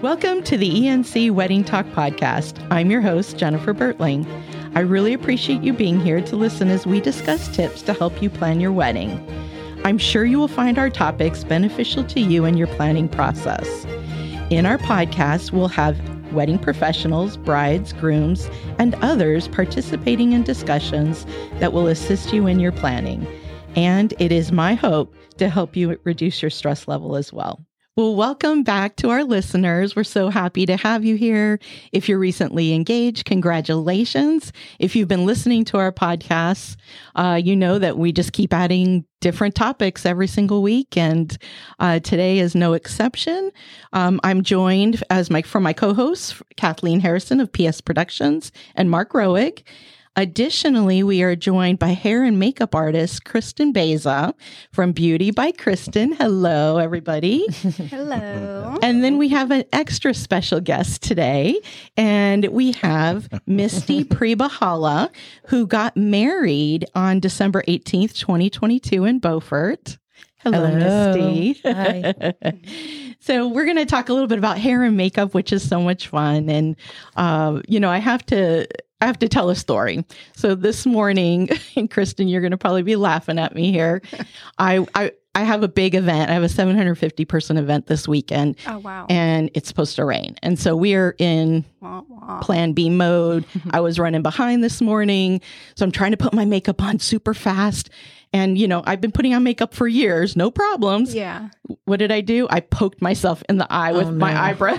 Welcome to the ENC Wedding Talk podcast. I'm your host, Jennifer Bertling. I really appreciate you being here to listen as we discuss tips to help you plan your wedding. I'm sure you will find our topics beneficial to you in your planning process. In our podcast, we'll have wedding professionals, brides, grooms, and others participating in discussions that will assist you in your planning. And it is my hope to help you reduce your stress level as well. Well, welcome back to our listeners. We're so happy to have you here. If you're recently engaged, congratulations. If you've been listening to our podcasts, you know that we just keep adding different topics every single week, and today is no exception. I'm joined from my co-hosts, Kathleen Harrison of PS Productions and Mark Roig. Additionally, we are joined by hair and makeup artist Kristen Beza from Beauty by Kristen. Hello, everybody. Hello. And then we have an extra special guest today, and we have Misty Prebahala, who got married on December 18th, 2022 in Beaufort. Hello. Misty. Hi. So we're going to talk a little bit about hair and makeup, which is so much fun. And, I have to tell a story. So this morning, and Kristen, you're going to probably be laughing at me here. I have a big event. I have a 750 person event this weekend. Oh, wow. And it's supposed to rain. And so we are in plan B mode. I was running behind this morning. So I'm trying to put my makeup on super fast. And, I've been putting on makeup for years, no problems. Yeah. What did I do? I poked myself in the eye with my eyebrow,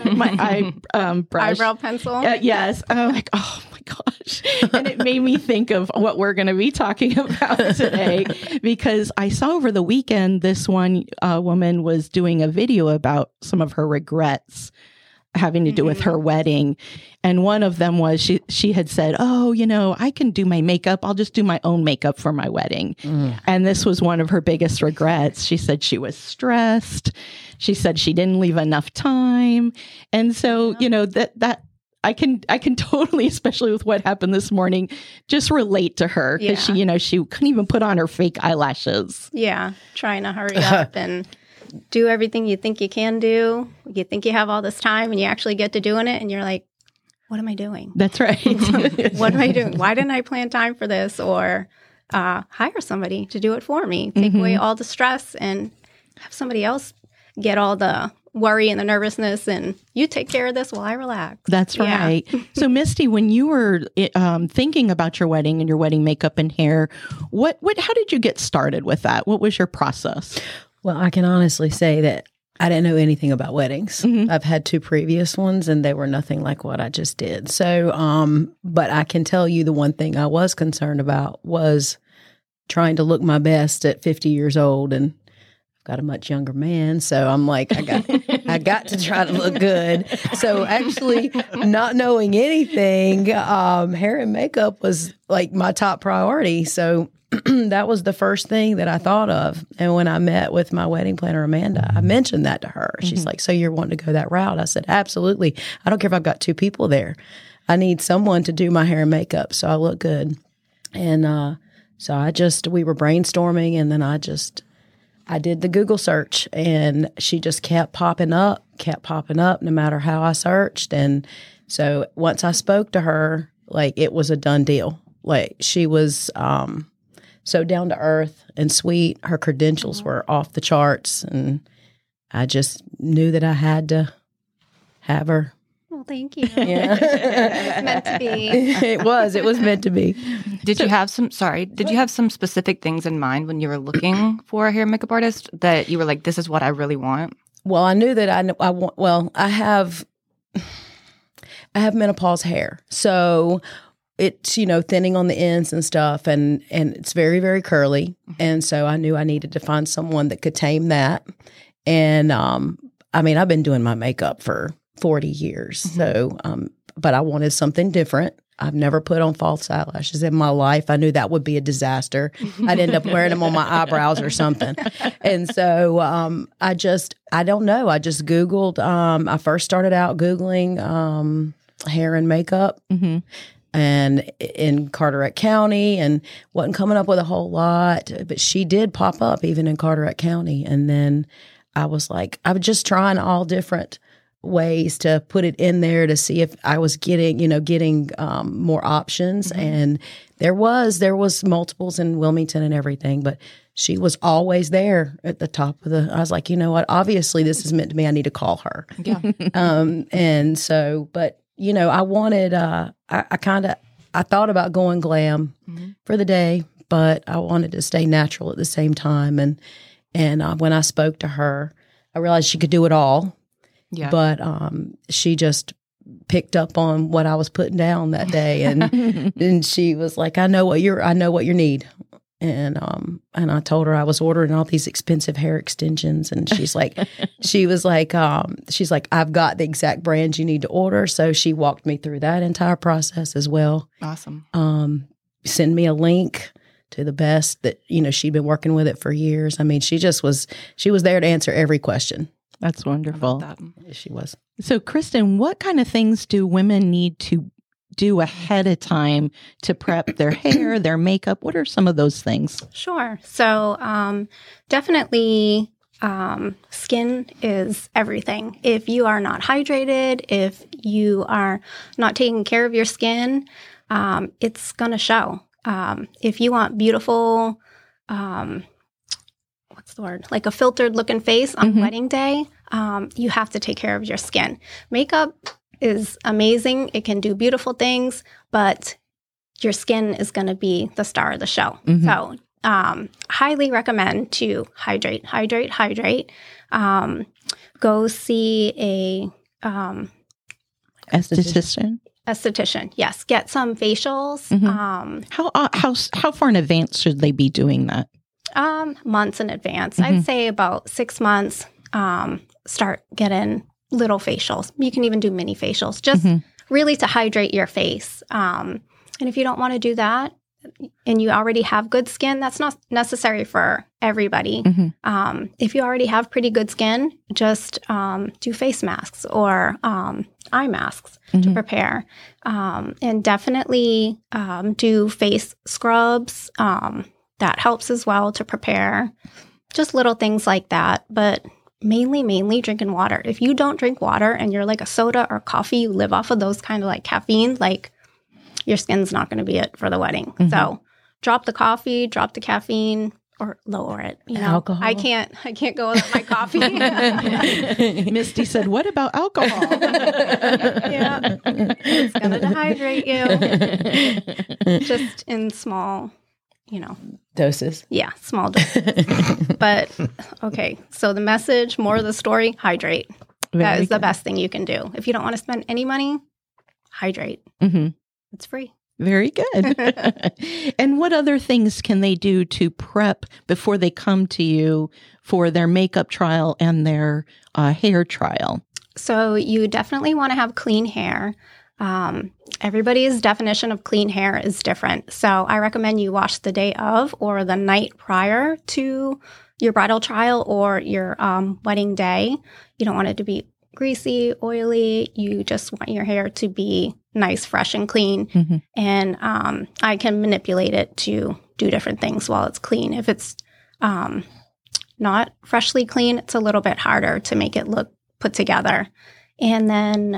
brush. Eyebrow pencil? Yes. I'm like, oh my gosh. And it made me think of what we're going to be talking about today, because I saw over the weekend, this one woman was doing a video about some of her regrets having to do with her wedding. And one of them was she had said, I can do my makeup. I'll just do my own makeup for my wedding. And this was one of her biggest regrets. She said she was stressed. She said she didn't leave enough time. And so, that I can totally, especially with what happened this morning, just relate to her, because she couldn't even put on her fake eyelashes. Yeah. Trying to hurry up and do everything you think you can do. You think you have all this time, and you actually get to doing it, and you're like, what am I doing? That's right. What am I doing? Why didn't I plan time for this? Or hire somebody to do it for me. Take away all the stress and have somebody else get all the worry and the nervousness, and you take care of this while I relax. That's right. Yeah. So Misty, when you were thinking about your wedding and your wedding makeup and hair, how did you get started with that? What was your process? Well, I can honestly say that I didn't know anything about weddings. I've had 2 previous ones, and they were nothing like what I just did. So, but I can tell you the one thing I was concerned about was trying to look my best at 50 years old, and I've got a much younger man. So I'm like, I got to try to look good. So actually, not knowing anything, hair and makeup was like my top priority. So that was the first thing that I thought of. And when I met with my wedding planner, Amanda, I mentioned that to her. She's like, so you're wanting to go that route? I said, absolutely. I don't care if I've got 2 people there. I need someone to do my hair and makeup so I look good. And we were brainstorming, and then I did the Google search, and she just kept popping up no matter how I searched. And so once I spoke to her, like, it was a done deal. Like, she was so down to earth and sweet. Her credentials were off the charts, and I just knew that I had to have her. Well, thank you. Yeah. It was meant to be. It was meant to be. Did you have some specific things in mind when you were looking for a hair and makeup artist that you were like, this is what I really want? Well, I knew that I want, I have menopause hair. So it's, thinning on the ends and stuff, and it's very, very curly. And so I knew I needed to find someone that could tame that. And, I've been doing my makeup for 40 years. So, but I wanted something different. I've never put on false eyelashes in my life. I knew that would be a disaster. I'd end up wearing them on my eyebrows or something. And so I don't know. I just Googled. I first started out Googling hair and makeup. And in Carteret County, and wasn't coming up with a whole lot. But she did pop up even in Carteret County. And then I was like, I was just trying all different ways to put it in there to see if I was getting more options. And there was multiples in Wilmington and everything, but she was always there at the top of I was like, you know what, obviously this is meant to me. I need to call her. Yeah. And so, but I wanted, I thought about going glam for the day, but I wanted to stay natural at the same time. And when I spoke to her, I realized she could do it all. Yeah. But she just picked up on what I was putting down that day, and she was like, "I know what you need." And I told her I was ordering all these expensive hair extensions, and she's like, "I've got the exact brand you need to order." So she walked me through that entire process as well. Awesome. Send me a link to the best that she'd been working with it for years. I mean, she was there to answer every question. That's wonderful. I love that. Yes, she was. So, Kristen, what kind of things do women need to do ahead of time to prep their hair, their makeup? What are some of those things? Sure. So definitely skin is everything. If you are not hydrated, if you are not taking care of your skin, it's going to show. If you want beautiful, what's the word? Like a filtered looking face on wedding day, you have to take care of your skin. Makeup is amazing. It can do beautiful things, but your skin is going to be the star of the show. So highly recommend to hydrate. Go see a esthetician. Yes. Get some facials. How far in advance should they be doing that? Months in advance. I'd say about 6 months, start getting little facials. You can even do mini facials, just really to hydrate your face. And if you don't want to do that and you already have good skin, that's not necessary for everybody. If you already have pretty good skin, just do face masks or eye masks to prepare. And definitely do face scrubs. That helps as well to prepare. Just little things like that. But mainly drinking water. If you don't drink water and you're like a soda or coffee, you live off of those kind of like caffeine, like your skin's not going to be it for the wedding. So drop the coffee, drop the caffeine, or lower it. Alcohol. I can't go without my coffee. Misty said, "What about alcohol?" Yeah, it's going to dehydrate you. Just in small, doses. Yeah, small doses. But okay, so the message, more of the story, hydrate. That is the best thing you can do. If you don't want to spend any money, hydrate. It's free. Very good. And what other things can they do to prep before they come to you for their makeup trial and their hair trial? So you definitely want to have clean hair. Everybody's definition of clean hair is different. So I recommend you wash the day of or the night prior to your bridal trial or your wedding day. You don't want it to be greasy, oily. You just want your hair to be nice, fresh, and clean. And I can manipulate it to do different things while it's clean. If it's not freshly clean, it's a little bit harder to make it look put together. And then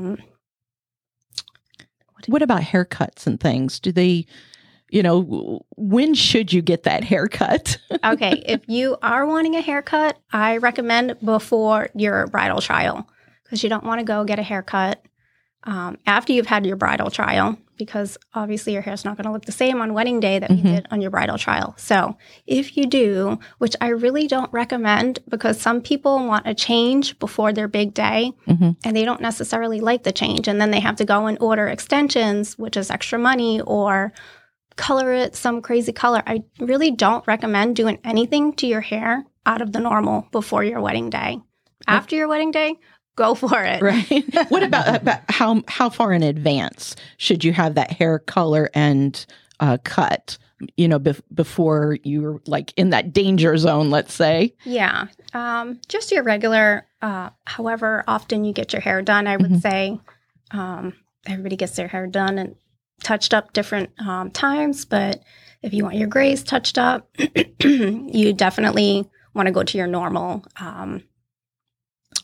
what about haircuts and things? Do they, when should you get that haircut? Okay, if you are wanting a haircut, I recommend before your bridal trial because you don't want to go get a haircut after you've had your bridal trial because obviously your hair is not going to look the same on wedding day that you did on your bridal trial. So if you do, which I really don't recommend because some people want a change before their big day and they don't necessarily like the change. And then they have to go and order extensions, which is extra money, or color it some crazy color. I really don't recommend doing anything to your hair out of the normal before your wedding day. After your wedding day, go for it. Right. What about how far in advance should you have that hair color and cut, before you're like in that danger zone, let's say? Yeah. Just your regular, however often you get your hair done, I would say everybody gets their hair done and touched up different times. But if you want your grays touched up, you definitely want to go to your normal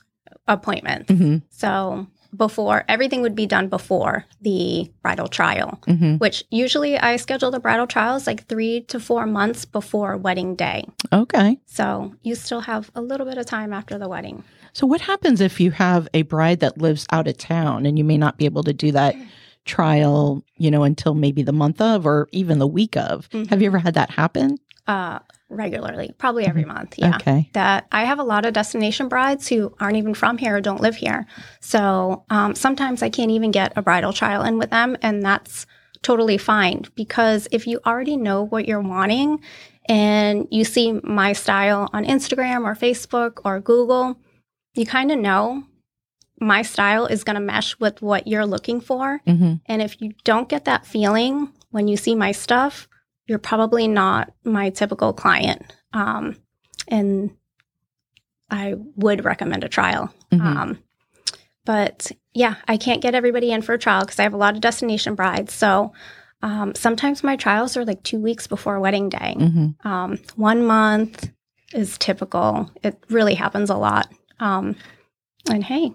appointments. So everything would be done before the bridal trial, which usually I schedule the bridal trials like 3 to 4 months before wedding day. Okay. So you still have a little bit of time after the wedding. So what happens if you have a bride that lives out of town and you may not be able to do that trial, until maybe the month of or even the week of? Have you ever had that happen? Regularly, probably every month. Yeah. Okay. That I have a lot of destination brides who aren't even from here or don't live here. So sometimes I can't even get a bridal trial in with them. And that's totally fine, because if you already know what you're wanting and you see my style on Instagram or Facebook or Google, you kind of know my style is going to mesh with what you're looking for. And if you don't get that feeling when you see my stuff, you're probably not my typical client. And I would recommend a trial. But yeah, I can't get everybody in for a trial because I have a lot of destination brides. So sometimes my trials are like 2 weeks before wedding day. 1 month is typical. It really happens a lot. And hey,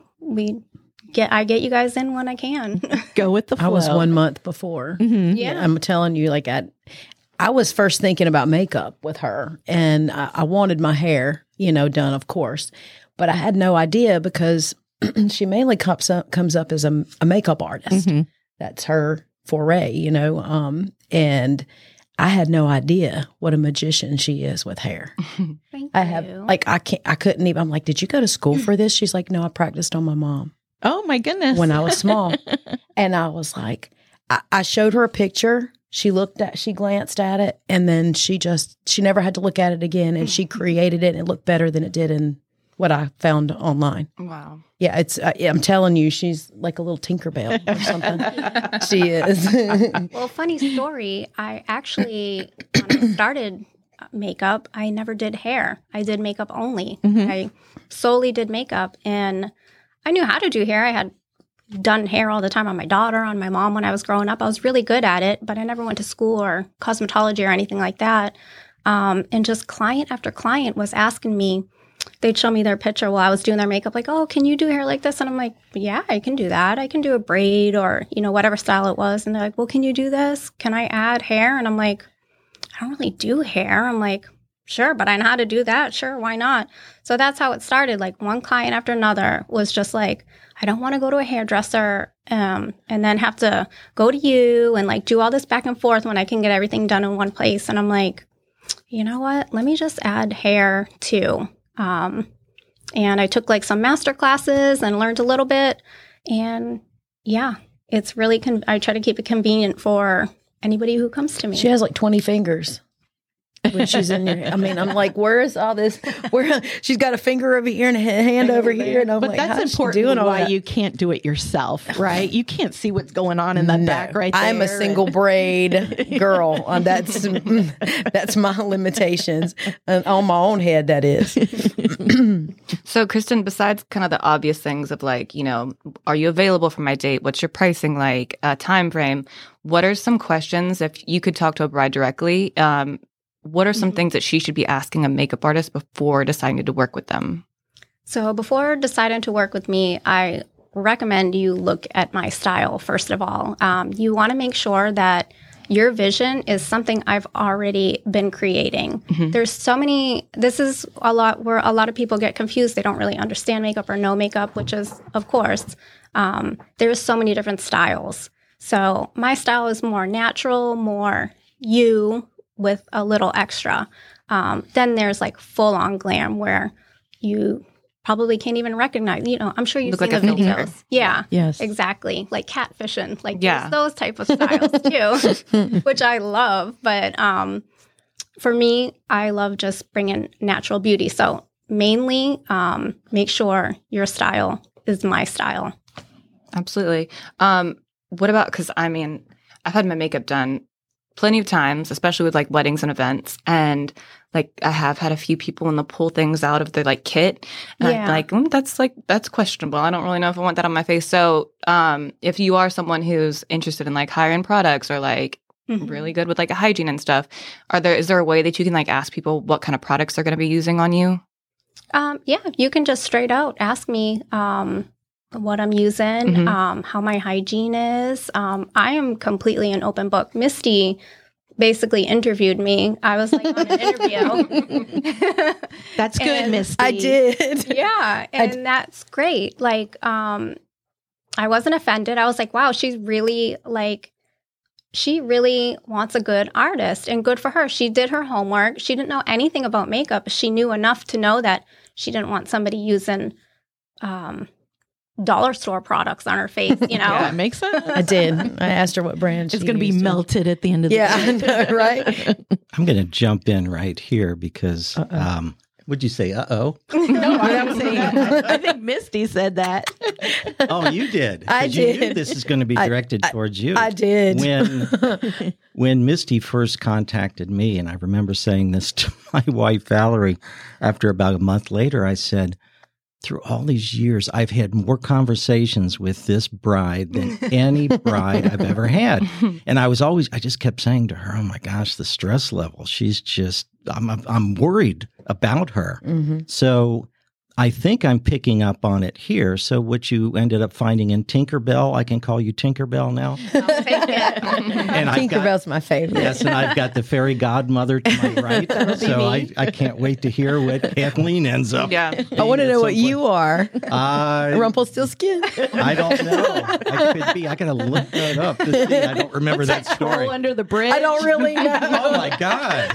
I get you guys in when I can. Go with the flow. I was 1 month before. Yeah. I'm telling you, like I was first thinking about makeup with her, and I wanted my hair, done, of course, but I had no idea because she mainly comes up as a makeup artist. That's her foray, and I had no idea what a magician she is with hair. Thank I have you. I couldn't even. I'm like, did you go to school for this? She's like, no, I practiced on my mom Oh my goodness. when I was small, and I was like, I showed her a picture. She glanced at it, and then she never had to look at it again, and she created it, and it looked better than it did in what I found online. Wow. Yeah, it's. I'm telling you, she's like a little Tinkerbell or something. She is. Well, funny story. I actually, when I started makeup, I never did hair. I did makeup only. I solely did makeup, and I knew how to do hair. I had done hair all the time on my daughter, on my mom when I was growing up. I was really good at it, but I never went to school or cosmetology or anything like that. And just client after client was asking me, they'd show me their picture while I was doing their makeup, like, oh, can you do hair like this? And I'm like, yeah, I can do that. I can do a braid or, whatever style it was. And they're like, well, can you do this? Can I add hair? And I'm like, I don't really do hair. I'm like, sure, but I know how to do that. Sure, why not? So that's how it started. Like one client after another was just like, I don't want to go to a hairdresser and then have to go to you and like do all this back and forth when I can get everything done in one place. And I'm like, you know what? Let me just add hair too. And I took like some master classes and learned a little bit. And yeah, it's really, I try to keep it convenient for anybody who comes to me. She has like 20 fingers when she's in there. I mean, I'm like, where is all this? Where she's got a finger over here and a hand over here, and I'm But like, that's how's she important doing all why that? you can't do it yourself, right? You can't see what's going on in the back right there. I'm a single braid girl. That's my limitations on my own head. That is. So, Kristen, besides kind of the obvious things of like, are you available for my date? What's your pricing like? Time frame? What are some questions if you could talk to a bride directly? What are some things that she should be asking a makeup artist before deciding to work with them? So before deciding to work with me, I recommend you look at my style, first of all. You want to make sure that your vision is something I've already been creating. There's so many, this is a lot where a lot of people get confused. They don't really understand makeup or know makeup, which is, of course, there's so many different styles. So my style is more natural, more you, with a little extra. Then there's like full on glam where you probably can't even recognize, I'm sure you've Look seen like the a filter. videos. Yeah. Yes. Exactly. Like catfishing. Like Yeah. there's those type of styles too, which I love. But for me, I love just bringing natural beauty. So mainly make sure your style is my style. Absolutely. What about, because I've had my makeup done plenty of times, especially with like weddings and events. And like I have had a few people in the pull things out of the like kit. And Yeah. I'm like, that's questionable. I don't really know if I want that on my face. So if you are someone who's interested in like higher end products or like really good with like a hygiene and stuff, is there a way that you can like ask people what kind of products they're going to be using on you? Yeah, you can just straight out ask me what I'm using, how my hygiene is. I am completely an open book. Misty basically interviewed me. I was like on an interview. That's good, Misty. I did. Yeah, and that's great. Like, I wasn't offended. I was like, wow, she really wants a good artist, and good for her. She did her homework. She didn't know anything about makeup. She knew enough to know that she didn't want somebody using dollar store products on her face, Yeah, it makes sense. I did. I asked her what brand It's going to be melted at the end of the day. I know, right? I'm going to jump in right here because, would you say, uh-oh? No, I'm saying, I think Misty said that. Oh, you did. I 'Cause you knew did. this is going to be directed towards you. I did. When Misty first contacted me, and I remember saying this to my wife, Valerie, after about a month later, I said, through all these years, I've had more conversations with this bride than any bride I've ever had. And I just kept saying to her, oh my gosh, the stress level. She's just, I'm worried about her. Mm-hmm. So I think I'm picking up on it here. So what you ended up finding in Tinkerbell, I can call you Tinkerbell now. I'll take it. And Tinkerbell's my favorite. Yes, and I've got the fairy godmother to my right. So I can't wait to hear what Kathleen ends up. Yeah. I want to know what you are. I Rumpelstiltskin. don't know. I could be. I got to look that up to see. I don't remember that story. Roll under the bridge. I don't really know. Oh my God!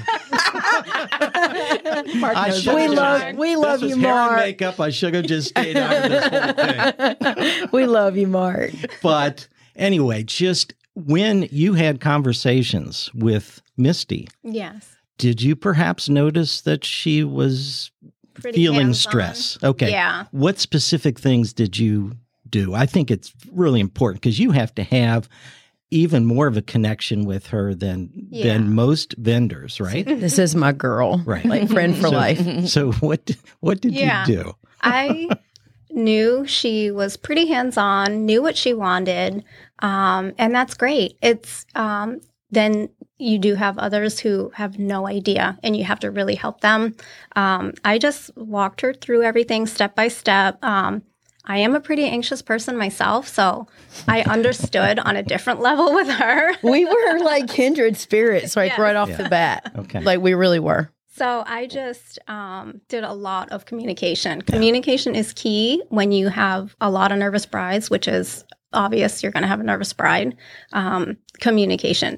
Mark I knows should- We love This you, was hair and Mark. makeup. I should have just stayed out of this whole thing. We love you, Mark. But anyway, just when you had conversations with Misty, Yes. did you perhaps notice that she was Pretty feeling hands-on. stress? Okay. Yeah. What specific things did you do? I think it's really important because you have to have even more of a connection with her than most vendors, right? This is my girl. Right. Like friend for life. So what did Yeah. you do? I knew she was pretty hands-on, knew what she wanted, and that's great. It's then you do have others who have no idea, and you have to really help them. I just walked her through everything step by step. I am a pretty anxious person myself, so I understood on a different level with her. We were like kindred spirits, like Yes. right off the bat. Okay. Like we really were. So I just did a lot of communication. Communication is key when you have a lot of nervous brides, which is obvious you're going to have a nervous bride. Communication,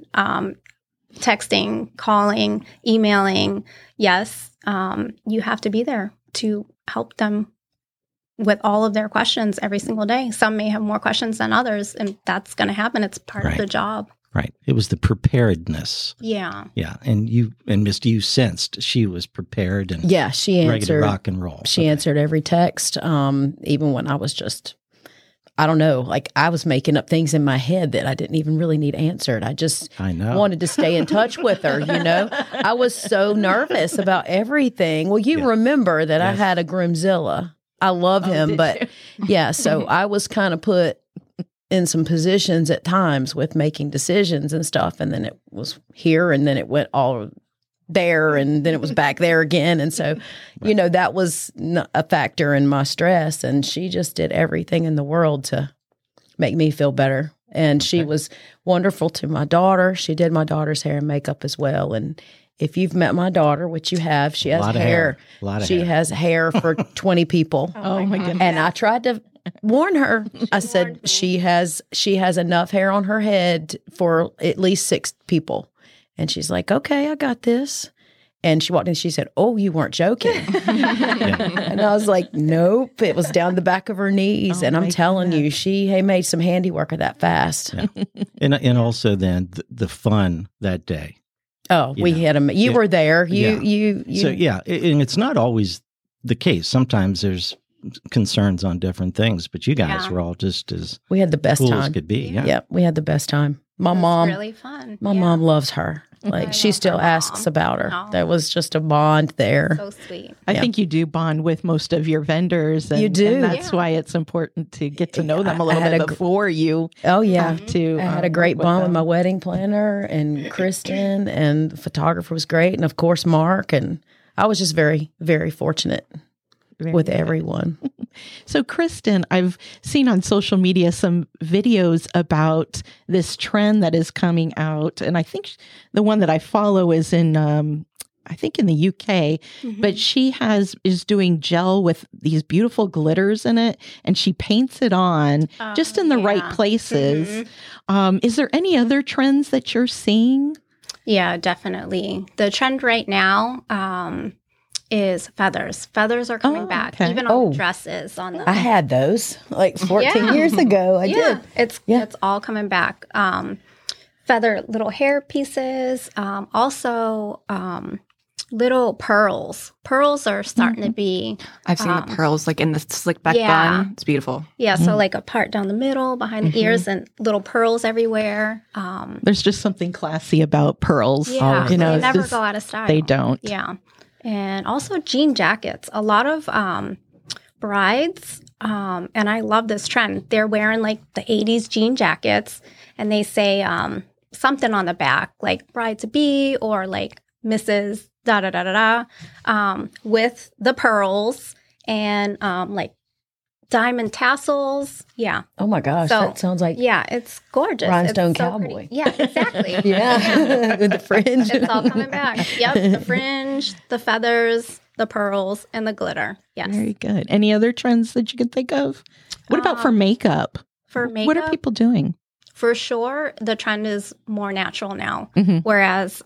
texting, calling, emailing. Yes, you have to be there to help them with all of their questions every single day. Some may have more questions than others, and that's going to happen. It's part of Right. the job. Right. It was the preparedness. Yeah. Yeah. And Misty, you sensed she was prepared and Yeah, she ready to answered. rock and roll. She answered every text, even when I was just, I don't know, like I was making up things in my head that I didn't even really need answered. I know. Wanted to stay in touch with her, you know? I was so nervous about everything. Well, you Yeah. remember that I Yes. had a Groomzilla. I love him, did but yeah, so I was kind of put in some positions at times with making decisions and stuff. And then it was here and then it went all there and then it was back there again. And so, you know, that was a factor in my stress. And she just did everything in the world to make me feel better. And she was wonderful to my daughter. She did my daughter's hair and makeup as well. And if you've met my daughter, which you have, she has lot of hair. A lot of she hair. has hair for 20 people. Oh my goodness. And I tried to warn her. I said she has enough hair on her head for at least 6 people. And she's like, "Okay, I got this." And she walked in. She said, "Oh, you weren't joking." And I was like, "Nope." It was down the back of her knees. Oh and I'm my telling you, goodness. she made some handiwork of that fast. And also then the fun that day. Oh, You we know. had a. You Yeah. were there. Yeah. You. So yeah, and it's not always the case. Sometimes there's concerns on different things, but you guys Yeah. were all just as We had the best cool as time. could be. Yeah. Yep, we had the best time. My It was mom. really fun. My Yeah. mom loves her. I Like she love still her asks mom. about her. Oh. There was just a bond there. So sweet. I Yeah. think you do bond with most of your vendors. And, You do. And that's Yeah. why it's important to get to know them a I little had bit a gr- before you Oh yeah. have to. I had a great work bond with them. my wedding planner and Kristen, and the photographer was great, and of course Mark, and I was just very, very fortunate. with everyone. So, Kristen, I've seen on social media some videos about this trend that is coming out. And I think the one that I follow is in the UK, but she is doing gel with these beautiful glitters in it, and she paints it on just in the right places. Is there any other trends that you're seeing? Yeah, definitely. The trend right now is feathers. Feathers are coming back, even on the dresses. I had those like 14 years ago. I did. It's all coming back. Feather little hair pieces. Also, little pearls. Pearls are starting to be. I've seen the pearls like in the slick back bun. It's beautiful. Yeah, so like a part down the middle, behind the ears, and little pearls everywhere. There's just something classy about pearls. Yeah, they never go out of style. They don't. Yeah. And also jean jackets. A lot of brides, and I love this trend, they're wearing like the 80s jean jackets, and they say something on the back, like bride-to-be or like Mrs. da-da-da-da-da, with the pearls and like diamond tassels. Yeah. Oh my gosh, that sounds like it's gorgeous. Rhinestone it's so cowboy. pretty. Yeah, exactly. With the fringe. It's all coming back. Yep, the fringe, the feathers, the pearls, and the glitter. Yes. Very good. Any other trends that you could think of? What about for makeup? For makeup, what are people doing? For sure, the trend is more natural now, whereas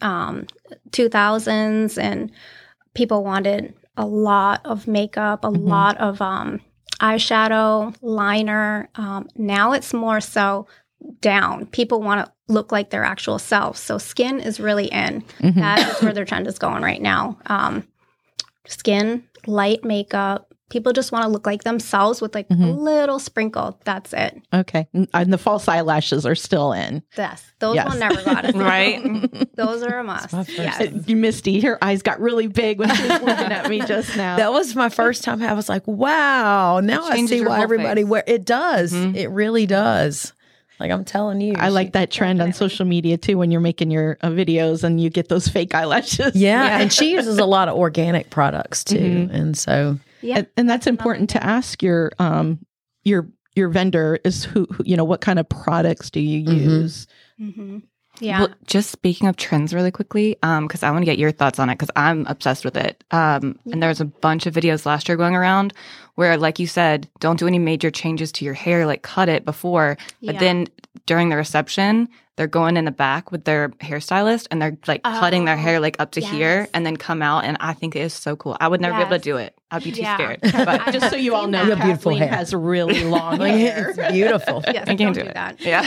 2000s and people wanted a lot of makeup, a lot of eyeshadow, liner. Now it's more so down. People want to look like their actual selves. So skin is really in. That is where their trend is going right now. Skin, light makeup. People just want to look like themselves with like a little sprinkle. That's it. Okay. And the false eyelashes are still in. Yes. Those will never go out of style. Right? Those are a must. Yes. Misty, her eyes got really big when she was looking at me just now. That was my first time. I was like, wow. Now I see why everybody wears it. Does. It really does. Like I'm telling you. I like that trend on social media too, when you're making your videos and you get those fake eyelashes. Yeah. And she uses a lot of organic products too. And so. Yeah. And that's important to ask your vendor is who what kind of products do you use? Yeah. Well, just speaking of trends really quickly, because I want to get your thoughts on it because I'm obsessed with it. And there's a bunch of videos last year going around where, like you said, don't do any major changes to your hair, like cut it before. But then during the reception, they're going in the back with their hairstylist and they're like cutting their hair like up to here and then come out. And I think it is so cool. I would never be able to do it. I'd be too scared. But just so you all know, beautiful hair has really long hair. It's beautiful. Yes, I can't do it. that. Yeah.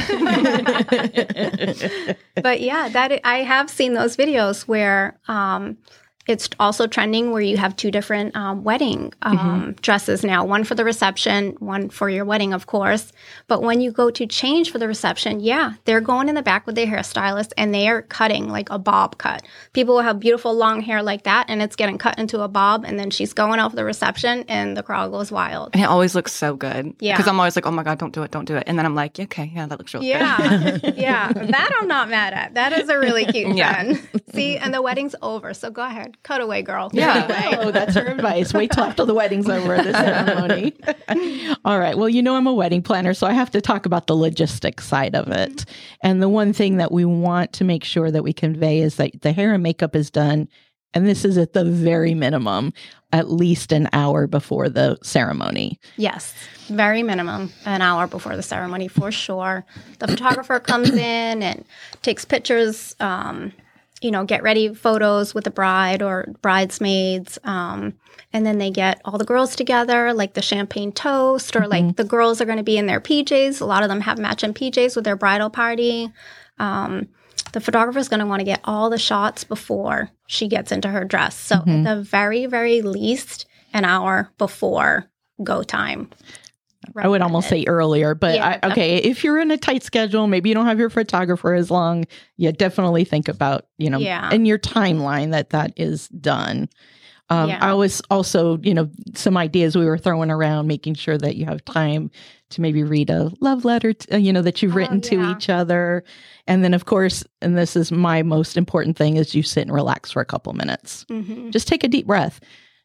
But yeah, I have seen those videos where it's also trending where you have two different wedding dresses now, one for the reception, one for your wedding, of course. But when you go to change for the reception, they're going in the back with their hairstylist and they are cutting like a bob cut. People will have beautiful long hair like that and it's getting cut into a bob and then she's going out for the reception and the crowd goes wild. And it always looks so good. Yeah. Because I'm always like, oh my God, don't do it. And then I'm like, okay, that looks really good. Yeah. That I'm not mad at. That is a really cute trend. See, and the wedding's over. So go ahead. Cut away, girl. Yeah. Oh, that's her advice. Wait till after the wedding's over, the ceremony. All right. Well, I'm a wedding planner, so I have to talk about the logistics side of it. And the one thing that we want to make sure that we convey is that the hair and makeup is done, and this is at the very minimum, at least an hour before the ceremony. Yes. Very minimum, an hour before the ceremony for sure. The photographer comes in and takes pictures, get ready photos with the bride or bridesmaids. And then they get all the girls together, like the champagne toast, or like the girls are going to be in their PJs. A lot of them have matching PJs with their bridal party. The photographer is going to want to get all the shots before she gets into her dress. So at the very, very least, an hour before go time. I would almost say earlier, but if you're in a tight schedule, maybe you don't have your photographer as long, definitely think about, in your timeline that is done. I was also, some ideas we were throwing around, making sure that you have time to maybe read a love letter, that you've written to each other. And then, of course, and this is my most important thing, is you sit and relax for a couple minutes. Just take a deep breath.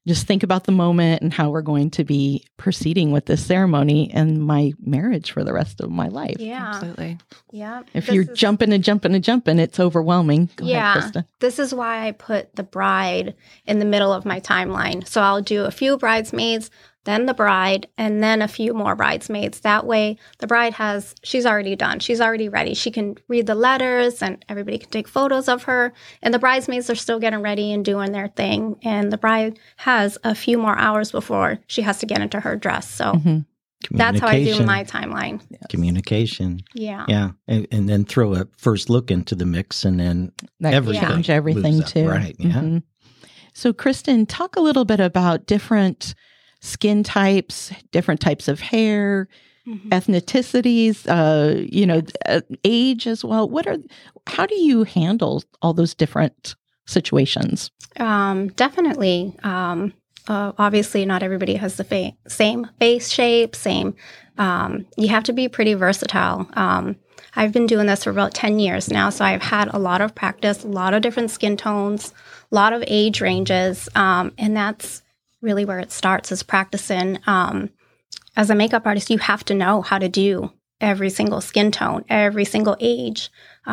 just think about the moment and how we're going to be proceeding with this ceremony and my marriage for the rest of my life. Yeah. Absolutely. Yeah. If you're jumping, it's overwhelming. Go ahead, Krista. This is why I put the bride in the middle of my timeline. So I'll do a few bridesmaids, then the bride, and then a few more bridesmaids. That way the bride she's already done. She's already ready. She can read the letters and everybody can take photos of her. And the bridesmaids are still getting ready and doing their thing. And the bride has a few more hours before she has to get into her dress. So that's how I do my timeline. Yes. Communication. Yeah. Yeah. And then throw a first look into the mix and then that everything. Change everything too. Right. Yeah. Mm-hmm. So Kristen, talk a little bit about different skin types, different types of hair, ethnicities, age as well. How do you handle all those different situations? Definitely. Obviously, not everybody has the same face shape, you have to be pretty versatile. I've been doing this for about 10 years now, so I've had a lot of practice, a lot of different skin tones, a lot of age ranges, and that's really where it starts, is practicing. As a makeup artist, you have to know how to do every single skin tone, every single age.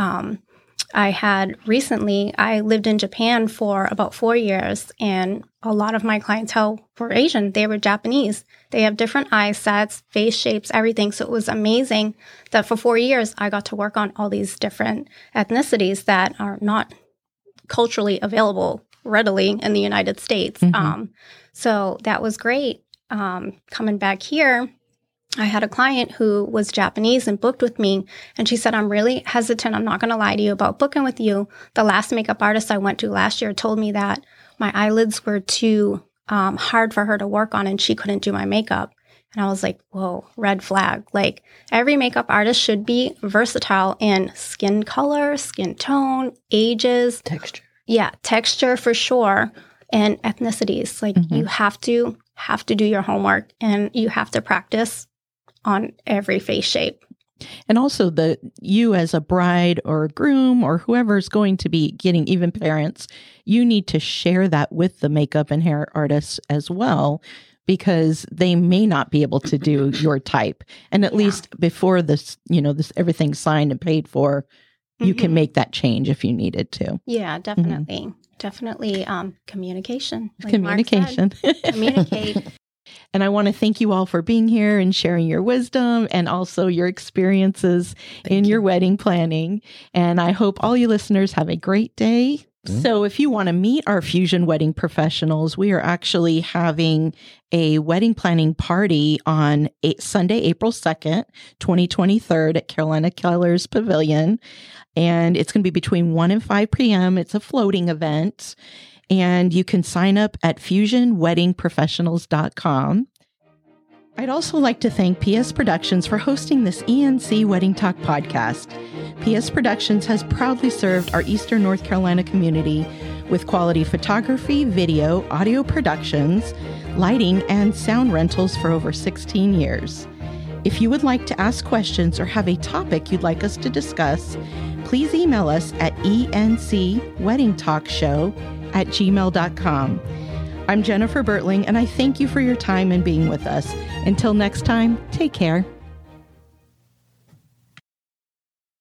I lived in Japan for about 4 years, and a lot of my clientele were Asian. They were Japanese. They have different eye sets, face shapes, everything. So it was amazing that for 4 years, I got to work on all these different ethnicities that are not culturally available readily in the United States. So that was great. Coming back here, I had a client who was Japanese and booked with me, and she said, I'm really hesitant, I'm not going to lie to you, about booking with you. The last makeup artist I went to last year told me that my eyelids were too hard for her to work on and she couldn't do my makeup. And I was like, whoa, red flag. Like, every makeup artist should be versatile in skin color, skin tone, ages. Texture. Yeah, texture for sure. And ethnicities. Like, you have to do your homework, and you have to practice on every face shape. And also you as a bride or a groom or whoever's going to be getting, even parents, you need to share that with the makeup and hair artists as well, because they may not be able to do your type. And at least before this everything's signed and paid for, you can make that change if you needed to. Yeah, definitely. Definitely communication. Like communication. Communicate. And I want to thank you all for being here and sharing your wisdom and also your experiences in your wedding planning. And I hope all you listeners have a great day. So if you want to meet our Fusion Wedding professionals, we are actually having a wedding planning party on Sunday, April 2nd, 2023 at Carolina Keller's Pavilion. And it's going to be between 1 and 5 p.m. It's a floating event. And you can sign up at fusionweddingprofessionals.com. I'd also like to thank PS Productions for hosting this ENC Wedding Talk podcast. PS Productions has proudly served our Eastern North Carolina community with quality photography, video, audio productions, lighting, and sound rentals for over 16 years. If you would like to ask questions or have a topic you'd like us to discuss, please email us at encweddingtalkshow@gmail.com. I'm Jennifer Bertling, and I thank you for your time and being with us. Until next time, take care.